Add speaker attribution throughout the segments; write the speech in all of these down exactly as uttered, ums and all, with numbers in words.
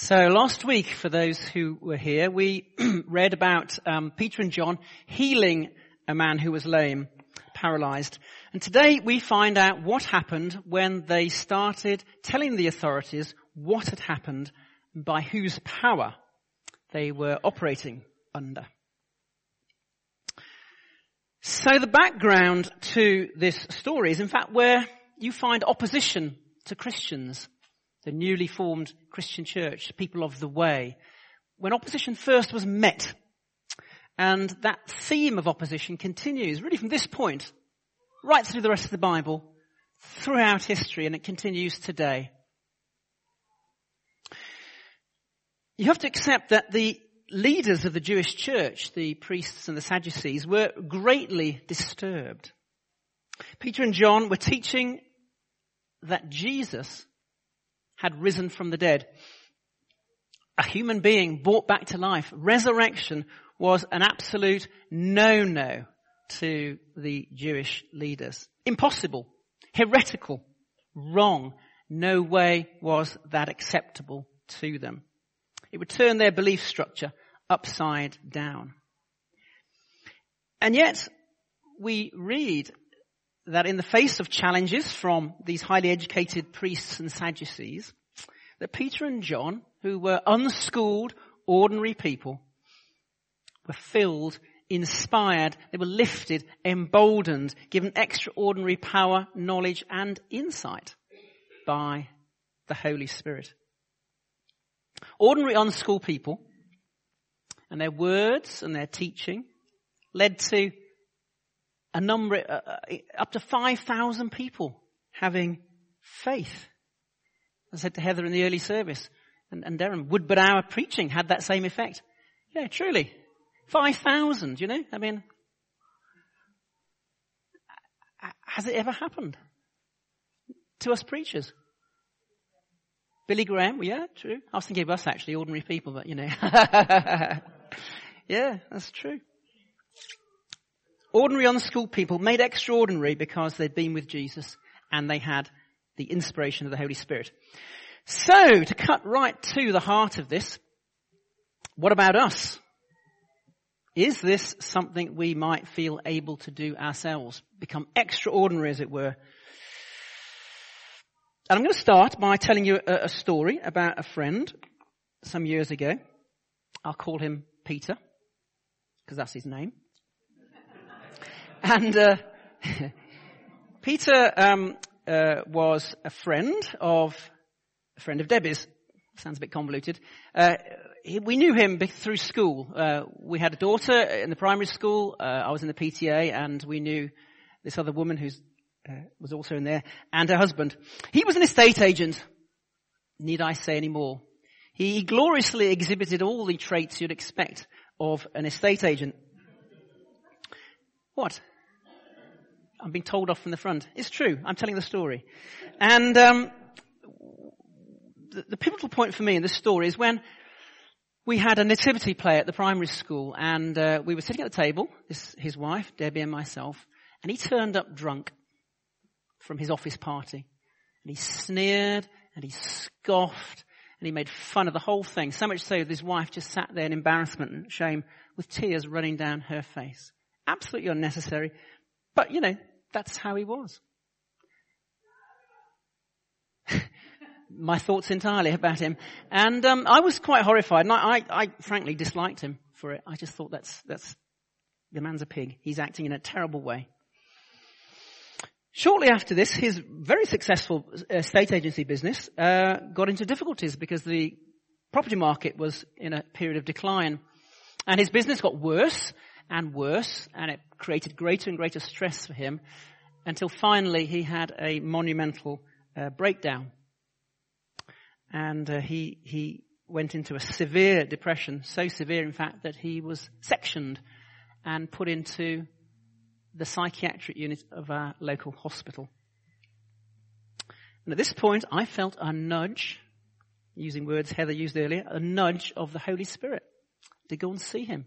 Speaker 1: So last week, for those who were here, we read about um, Peter and John healing a man who was lame, paralyzed. And today we find out what happened when they started telling the authorities what had happened and by whose power they were operating under. So the background to this story is in fact where you find opposition to Christians, the newly formed Christian church, people of the way, when opposition first was met. And that theme of opposition continues really from this point right through the rest of the Bible, throughout history, and it continues today. You have to accept that the leaders of the Jewish church, the priests and the Sadducees, were greatly disturbed. Peter and John were teaching that Jesus had risen from the dead. A human being brought back to life. Resurrection was an absolute no-no to the Jewish leaders. Impossible, heretical, wrong. No way was that acceptable to them. It would turn their belief structure upside down. And yet, we read that in the face of challenges from these highly educated priests and Sadducees, that Peter and John, who were unschooled, ordinary people, were filled, inspired, they were lifted, emboldened, given extraordinary power, knowledge, and insight by the Holy Spirit. Ordinary unschooled people and their words and their teaching led to a number, uh, up to five thousand people having faith. I said to Heather in the early service, and, and Darren, would but our preaching had that same effect? Yeah, truly. five thousand, you know? I mean, has it ever happened to us preachers? Billy Graham, yeah, true. I was thinking of us actually, ordinary people, but you know. Yeah, that's true. Ordinary unschooled people made extraordinary because they'd been with Jesus and they had the inspiration of the Holy Spirit. So, to cut right to the heart of this, what about us? Is this something we might feel able to do ourselves? Become extraordinary, as it were? And I'm going to start by telling you a, a story about a friend some years ago. I'll call him Peter, because that's his name. And uh, Peter um, uh, was a friend of a friend of Debbie's. Sounds a bit convoluted. Uh, he, we knew him through school. Uh, we had a daughter in the primary school. Uh, I was in the P T A, and we knew this other woman who uh, was also in there, and her husband. He was an estate agent. Need I say any more? He gloriously exhibited all the traits you'd expect of an estate agent. What? I'm being told off from the front. It's true. I'm telling the story. And um, the, the pivotal point for me in this story is when we had a nativity play at the primary school, and uh, we were sitting at the table, this, his wife, Debbie, and myself, and he turned up drunk from his office party. And he sneered, and he scoffed, and he made fun of the whole thing, so much so that his wife just sat there in embarrassment and shame with tears running down her face. Absolutely unnecessary. But, you know, that's how he was. My thoughts entirely about him. And um, I was quite horrified. And I, I, I frankly disliked him for it. I just thought that's, that's, the man's a pig. He's acting in a terrible way. Shortly after this, his very successful estate agency business uh, got into difficulties because the property market was in a period of decline. And his business got worse and worse, and it created greater and greater stress for him until finally he had a monumental uh, breakdown. And uh, he he went into a severe depression, so severe in fact that he was sectioned and put into the psychiatric unit of our local hospital. And at this point I felt a nudge, using words Heather used earlier, a nudge of the Holy Spirit to go and see him.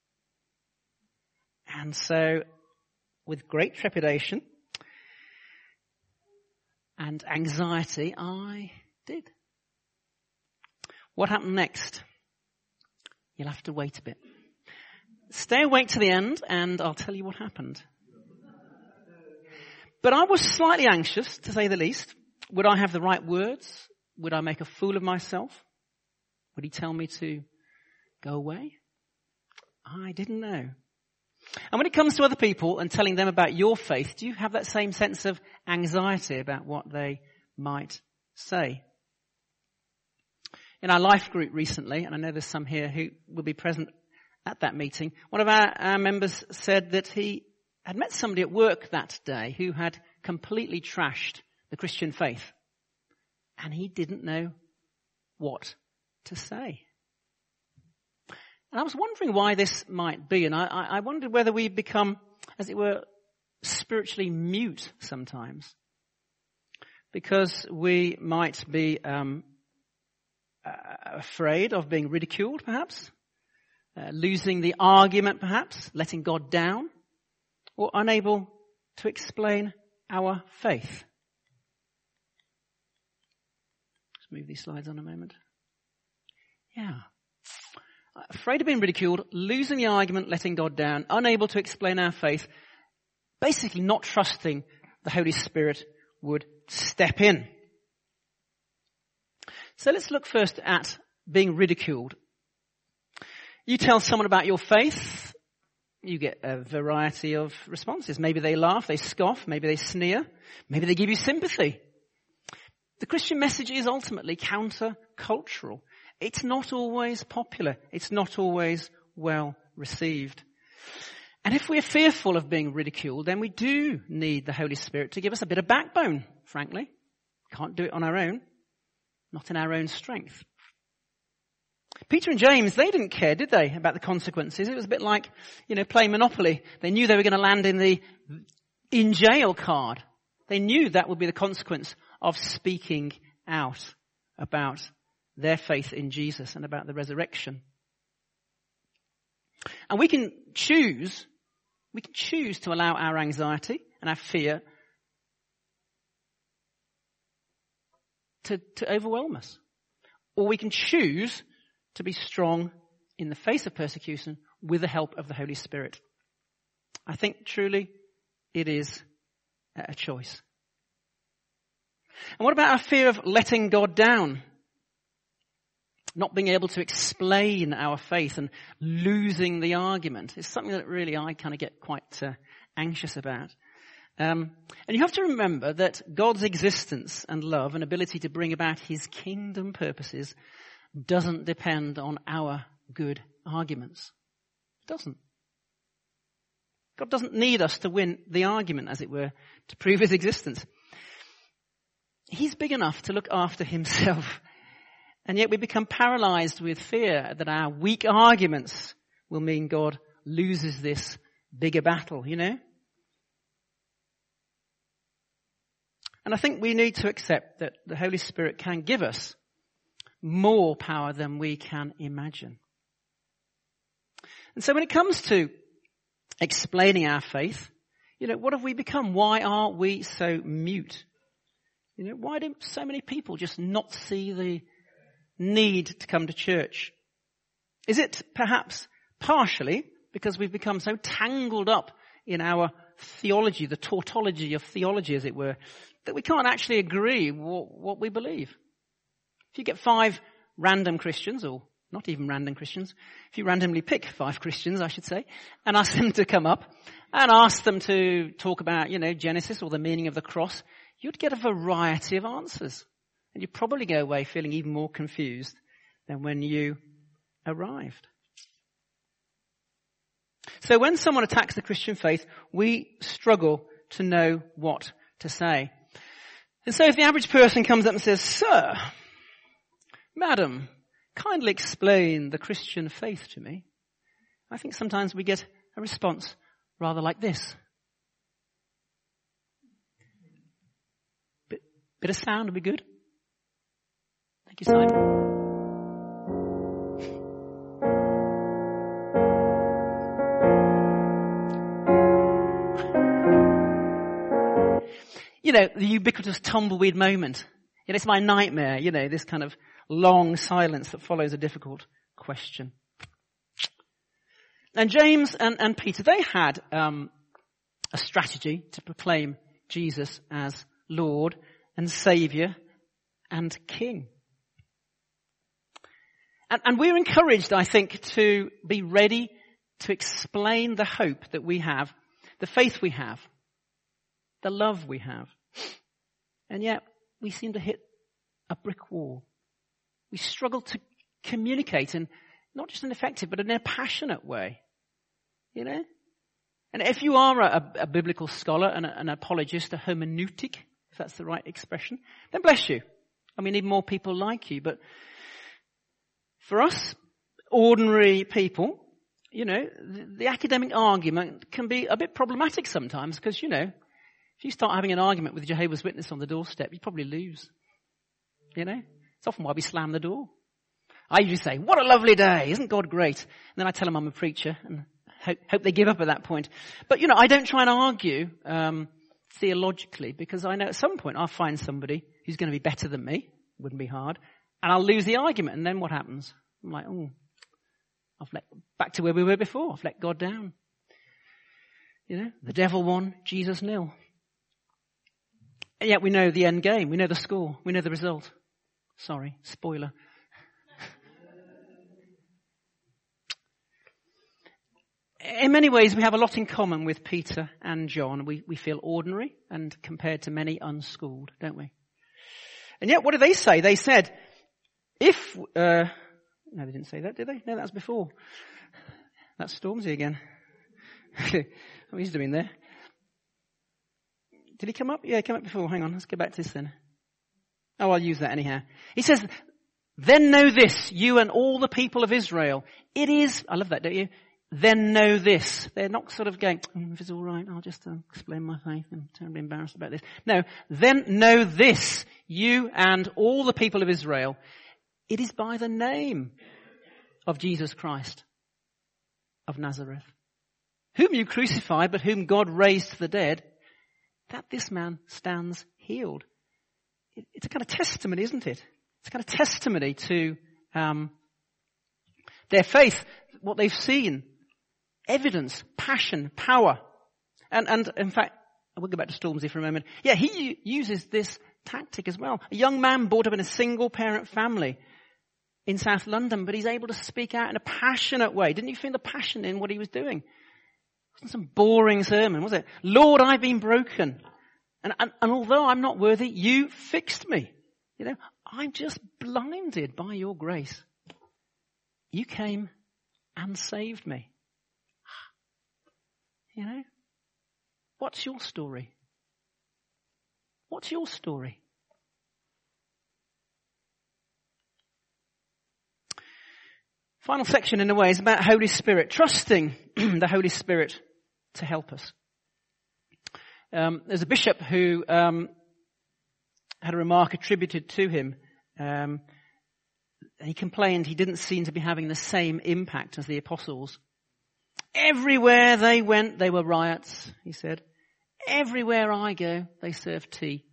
Speaker 1: And so, with great trepidation and anxiety, I did. What happened next? You'll have to wait a bit. Stay awake to the end and I'll tell you what happened. But I was slightly anxious, to say the least. Would I have the right words? Would I make a fool of myself? Would he tell me to go away? I didn't know. And when it comes to other people and telling them about your faith, do you have that same sense of anxiety about what they might say? In our life group recently, and I know there's some here who will be present at that meeting, one of our, our members said that he had met somebody at work that day who had completely trashed the Christian faith. And he didn't know what to say. And I was wondering why this might be. And I, I wondered whether we become, as it were, spiritually mute sometimes. Because we might be um, uh, afraid of being ridiculed, perhaps. Uh, losing the argument, perhaps. Letting God down. Or unable to explain our faith. Let's move these slides on a moment. Yeah. Afraid of being ridiculed, losing the argument, letting God down, unable to explain our faith, basically not trusting the Holy Spirit would step in. So let's look first at being ridiculed. You tell someone about your faith, you get a variety of responses. Maybe they laugh, they scoff, maybe they sneer, maybe they give you sympathy. The Christian message is ultimately counter-cultural. It's not always popular. It's not always well received. And if we're fearful of being ridiculed, then we do need the Holy Spirit to give us a bit of backbone, frankly. Can't do it on our own. Not in our own strength. Peter and James, they didn't care, did they, about the consequences? It was a bit like, you know, playing Monopoly. They knew they were going to land in the in jail card. They knew that would be the consequence of speaking out about their faith in Jesus and about the resurrection. And we can choose, we can choose to allow our anxiety and our fear to, to overwhelm us. Or we can choose to be strong in the face of persecution with the help of the Holy Spirit. I think truly it is a choice. And what about our fear of letting God down? Not being able to explain our faith and losing the argument is something that really I kind of get quite uh, anxious about. Um, and you have to remember that God's existence and love and ability to bring about his kingdom purposes doesn't depend on our good arguments. It doesn't. God doesn't need us to win the argument, as it were, to prove his existence. He's big enough to look after himself. And yet we become paralyzed with fear that our weak arguments will mean God loses this bigger battle, you know? And I think we need to accept that the Holy Spirit can give us more power than we can imagine. And so when it comes to explaining our faith, you know, what have we become? Why are we so mute? You know, why do so many people just not see the need to come to church? Is it perhaps partially because we've become so tangled up in our theology, the tautology of theology, as it were, that we can't actually agree what, what we believe? If you get five random Christians, or not even random Christians, if you randomly pick five Christians, I should say, and ask them to come up and ask them to talk about, you know, Genesis or the meaning of the cross, you'd get a variety of answers. And you'd probably go away feeling even more confused than when you arrived. So when someone attacks the Christian faith, we struggle to know what to say. And so if the average person comes up and says, "Sir, Madam, kindly explain the Christian faith to me," I think sometimes we get a response rather like this. Bit, bit of sound would be good. Thank you, Simon. You know, the ubiquitous tumbleweed moment. You know, it's my nightmare, you know, this kind of long silence that follows a difficult question. And James and, and Peter, they had um, a strategy to proclaim Jesus as Lord and Saviour and King. And, and we're encouraged, I think, to be ready to explain the hope that we have, the faith we have, the love we have. And yet, we seem to hit a brick wall. We struggle to communicate in not just an effective, but in a passionate way. You know? And if you are a, a biblical scholar and a, an apologist, a hermeneutic, if that's the right expression, then bless you. And we need more people like you. But for us, ordinary people, you know, the, the academic argument can be a bit problematic sometimes because, you know, if you start having an argument with a Jehovah's Witness on the doorstep, you probably lose. You know? It's often why we slam the door. I usually say, what a lovely day. Isn't God great? And then I tell them I'm a preacher and hope, hope they give up at that point. But, you know, I don't try and argue um, theologically because I know at some point I'll find somebody who's going to be better than me. Wouldn't be hard. And I'll lose the argument. And then what happens? I'm like, oh, I've let, back to where we were before. I've let God down. You know, the devil won, Jesus nil. And yet we know the end game. We know the score. We know the result. Sorry, spoiler. In many ways, we have a lot in common with Peter and John. We, we feel ordinary and compared to many unschooled, don't we? And yet, what did they say? They said, if... Uh, no, they didn't say that, did they? No, that was before. That's Stormzy again. What he's doing there. Did he come up? Yeah, he came up before. Hang on, let's go back to this then. Oh, I'll use that anyhow. He says, then know this, you and all the people of Israel. It is, I love that, don't you? Then know this. They're not sort of going, mm, if it's all right, I'll just uh, explain my faith. I'm terribly embarrassed about this. No, then know this, you and all the people of Israel. It is by the name of Jesus Christ of Nazareth, whom you crucified, but whom God raised to the dead, that this man stands healed. It's a kind of testimony, isn't it? It's a kind of testimony to um, their faith, what they've seen, evidence, passion, power. And, and in fact, I will go back to Stormzy for a moment. Yeah, he uses this tactic as well. A young man brought up in a single-parent family in South London, but he's able to speak out in a passionate way. Didn't you feel the passion in what he was doing? It wasn't some boring sermon, was it? Lord, I've been broken. And, and, and although I'm not worthy, you fixed me. You know, I'm just blinded by your grace. You came and saved me. You know, what's your story? What's your story? Final section in a way is about Holy Spirit, trusting the Holy Spirit to help us. Um, there's a bishop who um, had a remark attributed to him. Um, he complained he didn't seem to be having the same impact as the apostles. Everywhere they went, they were riots, he said. Everywhere I go, they serve tea.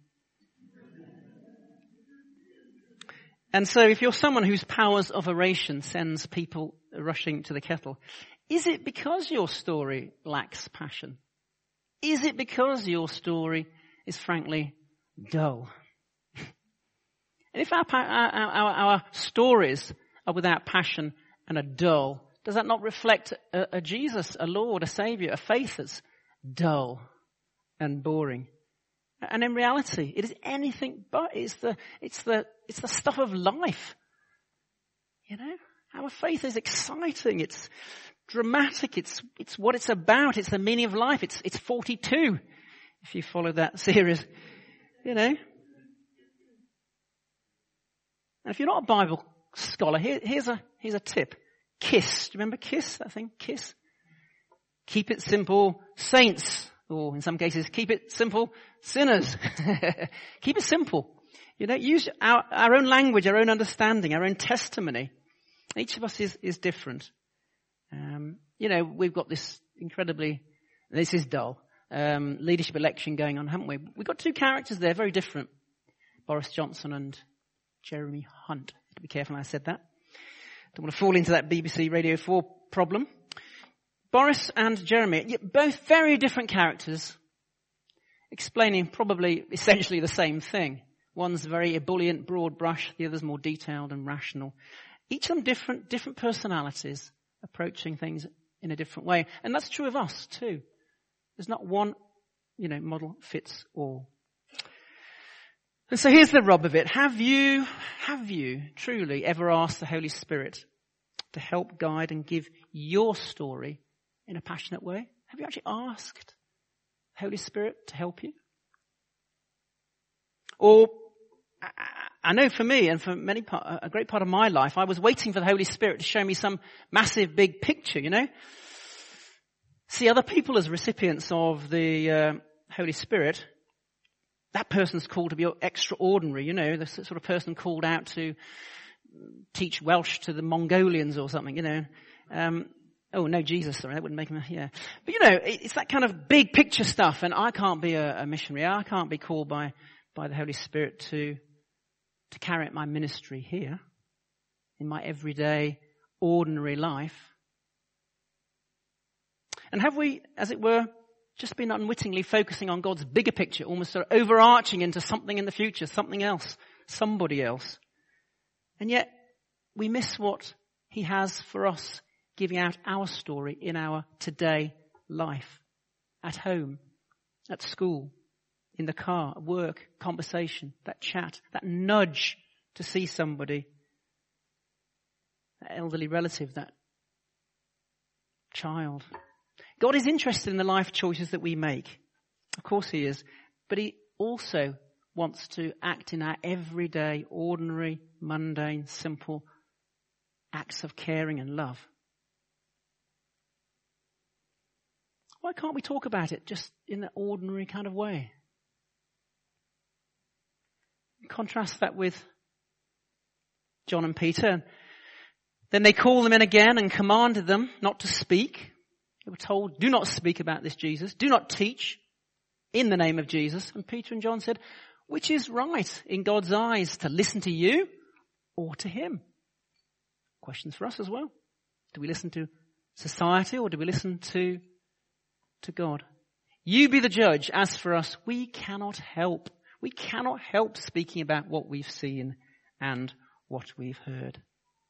Speaker 1: And so if you're someone whose powers of oration sends people rushing to the kettle, is it because your story lacks passion? Is it because your story is frankly dull? And if our, our, our, our stories are without passion and are dull, does that not reflect a, a Jesus, a Lord, a Saviour, a faith that's dull and boring? And in reality, it is anything but. It's the, it's the, it's the stuff of life. You know, our faith is exciting. It's dramatic. It's, it's what it's about. It's the meaning of life. It's, it's forty-two. If you follow that series, you know. And if you're not a Bible scholar, here, here's a, here's a tip. KISS. Do you remember KISS? That thing? KISS. Keep it simple, saints. Or in some cases, keep it simple, sinners. Keep it simple. You know, use our, our own language, our own understanding, our own testimony. Each of us is, is different. Um, you know, we've got this incredibly, this is dull, um, leadership election going on, haven't we? We've got two characters there, very different. Boris Johnson and Jeremy Hunt. to be careful how I said that. Don't want to fall into that B B C Radio four problem. Boris and Jeremy, both very different characters, explaining probably essentially the same thing. One's very ebullient, broad brush, the other's more detailed and rational. Each of them different, different personalities, approaching things in a different way. And that's true of us too. There's not one, you know, model fits all. And so here's the rub of it. Have you, have you truly ever asked the Holy Spirit to help guide and give your story in a passionate way? Have you actually asked the Holy Spirit to help you? Or, I know for me and for many part, a great part of my life, I was waiting for the Holy Spirit to show me some massive big picture, you know? See other people as recipients of the uh, Holy Spirit. That person's called to be extraordinary, you know, the sort of person called out to teach Welsh to the Mongolians or something, you know. Um, oh, no, Jesus, sorry, that wouldn't make him, yeah. But, you know, it's that kind of big picture stuff, and I can't be a, a missionary. I can't be called by, by the Holy Spirit to, to carry out my ministry here in my everyday, ordinary life. And have we, as it were, just been unwittingly focusing on God's bigger picture, almost sort of overarching into something in the future, something else, somebody else. And yet, we miss what He has for us, giving out our story in our today life, at home, at school, in the car, at work, conversation, that chat, that nudge to see somebody, that elderly relative, that child. God is interested in the life choices that we make. Of course He is. But He also wants to act in our everyday, ordinary, mundane, simple acts of caring and love. Why can't we talk about it just in an ordinary kind of way? Contrast that with John and Peter. Then they called them in again and commanded them not to speak. They were told, do not speak about this Jesus. Do not teach in the name of Jesus. And Peter and John said, which is right in God's eyes, to listen to you or to Him? Questions for us as well. Do we listen to society or do we listen to, to God? You be the judge. As for us, we cannot help. We cannot help speaking about what we've seen and what we've heard.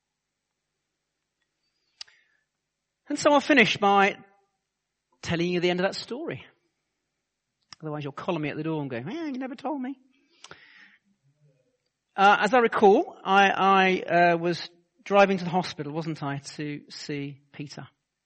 Speaker 1: And so I'll finish by telling you the end of that story. Otherwise you'll collar me at the door and go, eh, you never told me. Uh, as I recall, I, I uh, was driving to the hospital, wasn't I, to see Peter.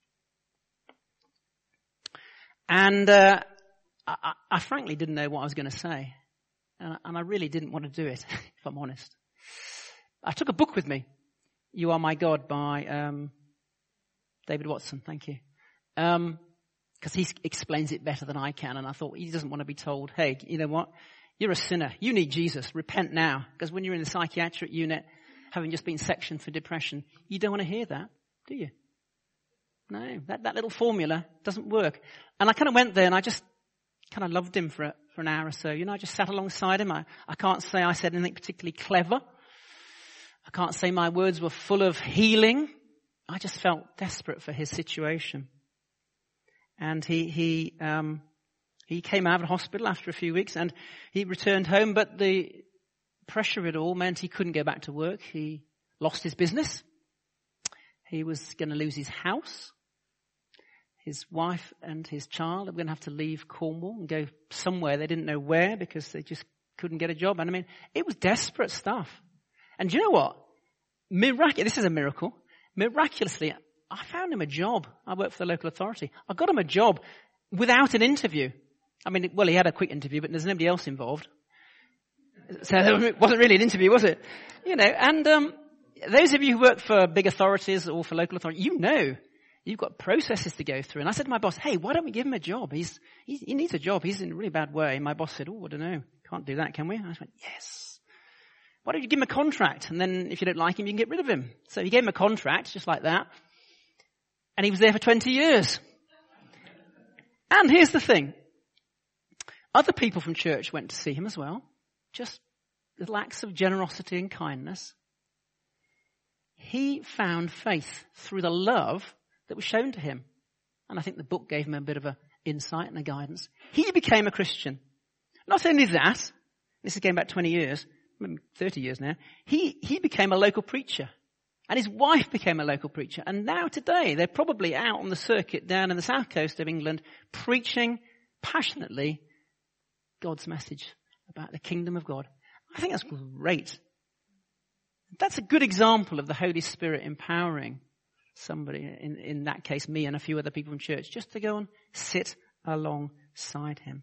Speaker 1: And uh, I, I frankly didn't know what I was going to say. And, and I really didn't want to do it, if I'm honest. I took a book with me, You Are My God, by um, David Watson, thank you. Um, because he explains it better than I can. And I thought, he doesn't want to be told, hey, you know what? You're a sinner. You need Jesus. Repent now. Because when you're in the psychiatric unit, having just been sectioned for depression, you don't want to hear that, do you? No, that, that little formula doesn't work. And I kind of went there and I just kind of loved him for a, for an hour or so. You know, I just sat alongside him. I, I can't say I said anything particularly clever. I can't say my words were full of healing. I just felt desperate for his situation. And he, he, um, he came out of the hospital after a few weeks and he returned home, but the pressure of it all meant he couldn't go back to work. He lost his business. He was going to lose his house. His wife and his child were going to have to leave Cornwall and go somewhere. They didn't know where because they just couldn't get a job. And I mean, it was desperate stuff. And do you know what? Mirac- this is a miracle. Miraculously, I found him a job. I work for the local authority. I got him a job without an interview. I mean, well, he had a quick interview, but there's nobody else involved. So it wasn't really an interview, was it? You know, and um, those of you who work for big authorities or for local authorities, you know you've got processes to go through. And I said to my boss, hey, why don't we give him a job? He's, he's he needs a job. He's in a really bad way. And my boss said, oh, I don't know. Can't do that, can we? And I went, yes. Why don't you give him a contract? And then if you don't like him, you can get rid of him. So he gave him a contract, just like that. And he was there for twenty years. And here's the thing. Other people from church went to see him as well. Just little acts of generosity and kindness. he found faith through the love that was shown to him. And I think the book gave him a bit of an insight and a guidance. He became a Christian. Not only that, this is going back twenty years, maybe thirty years now, he, he became a local preacher. And his wife became a local preacher. And now today, they're probably out on the circuit down in the south coast of England, preaching passionately God's message about the kingdom of God. I think that's great. That's a good example of the Holy Spirit empowering somebody, in, in that case me and a few other people in church, just to go and sit alongside him.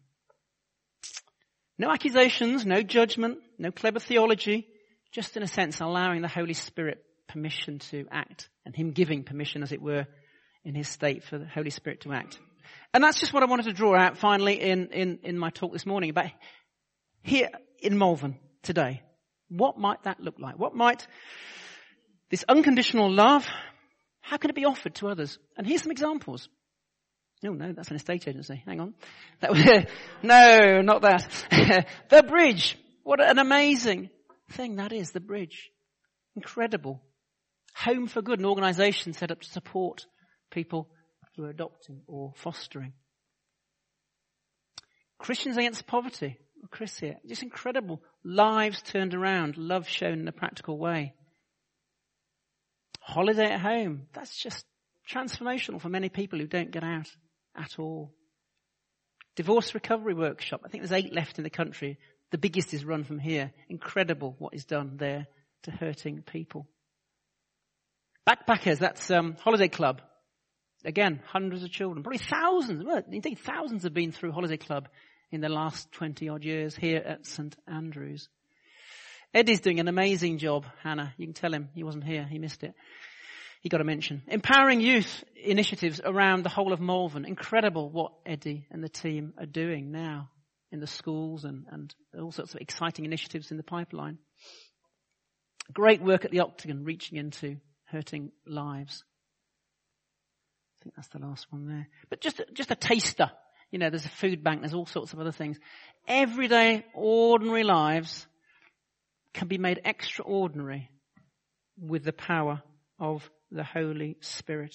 Speaker 1: No accusations, no judgment, no clever theology, just in a sense allowing the Holy Spirit permission to act, and him giving permission, as it were, in his state for the Holy Spirit to act. And that's just what I wanted to draw out finally in, in, in my talk this morning about here in Malvern today. What might that look like? What might this unconditional love, how can it be offered to others? And here's some examples. No, no, that's an estate agency. Hang on. That was, no, not that. The bridge. What an amazing thing that is, the bridge. Incredible. Home for Good, an organisation set up to support people who are adopting or fostering. Christians Against Poverty. Chris here. Just incredible. Lives turned around. Love shown in a practical way. Holiday at Home. That's just transformational for many people who don't get out at all. Divorce Recovery Workshop. I think there's eight left in the country. The biggest is run from here. Incredible what is done there to hurting people. Backpackers, that's um, Holiday Club. Again, hundreds of children, probably thousands, well, indeed thousands have been through Holiday Club in the last twenty odd years here at St Andrews. Eddie's doing an amazing job, Hannah. You can tell him he wasn't here, he missed it. He got a mention. Empowering youth initiatives around the whole of Malvern. Incredible what Eddie and the team are doing now in the schools, and, and all sorts of exciting initiatives in the pipeline. Great work at the Octagon, reaching into hurting lives. I think that's the last one there. But just, just a taster. You know, there's a food bank, there's all sorts of other things. Everyday, ordinary lives can be made extraordinary with the power of the Holy Spirit.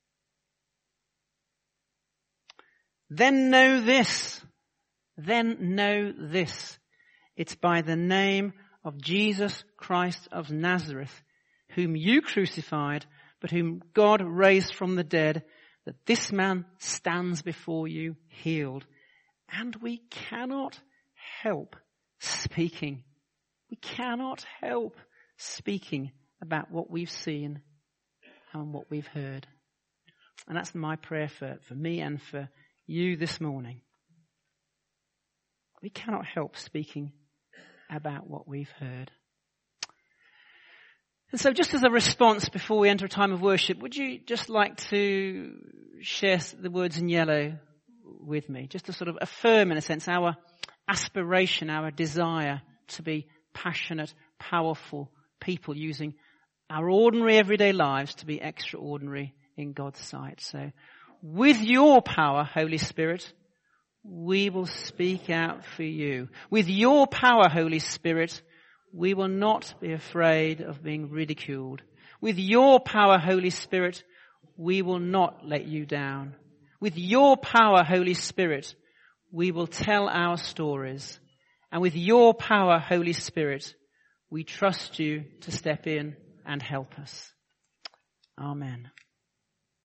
Speaker 1: Then know this. Then know this. It's by the name of Jesus Christ of Nazareth, whom you crucified, but whom God raised from the dead, that this man stands before you healed. And we cannot help speaking. We cannot help speaking about what we've seen and what we've heard. And that's my prayer for, for me and for you this morning. We cannot help speaking about what we've heard. And so just as a response before we enter a time of worship, would you just like to share the words in yellow with me? Just to sort of affirm, in a sense, our aspiration, our desire to be passionate, powerful people using our ordinary everyday lives to be extraordinary in God's sight. So with your power, Holy Spirit, we will speak out for you. With your power, Holy Spirit, we will not be afraid of being ridiculed. With your power, Holy Spirit, we will not let you down. With your power, Holy Spirit, we will tell our stories. And with your power, Holy Spirit, we trust you to step in and help us. Amen.